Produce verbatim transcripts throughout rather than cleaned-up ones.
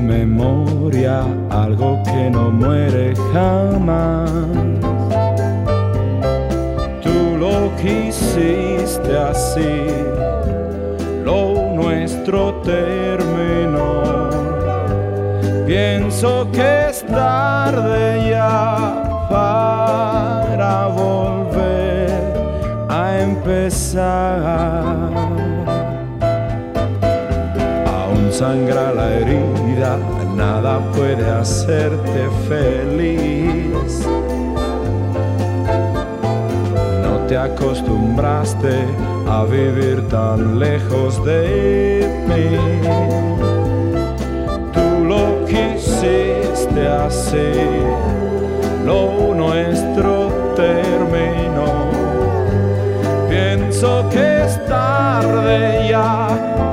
memoria algo que no muere jamás. Tú lo quisiste así, lo nuestro terminó. Pienso que es tarde ya para volver a empezar. Aún sangra la herida, nada puede hacerte feliz. No te acostumbraste a vivir tan lejos de mí. Tú lo quisiste así, lo nuestro terminó. Pienso que es tarde ya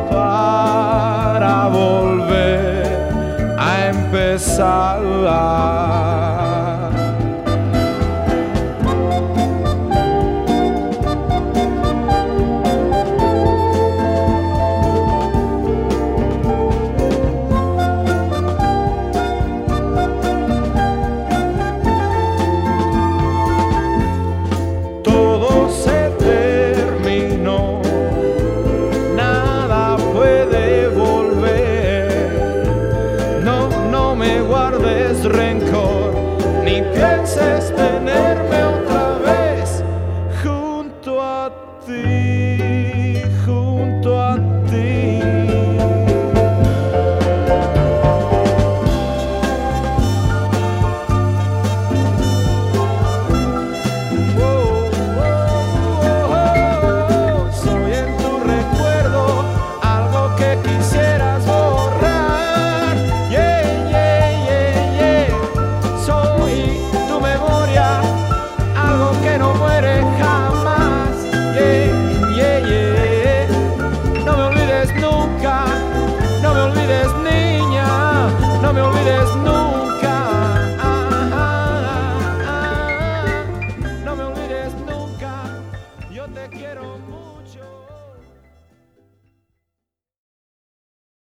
para volver a empezar. Rencor.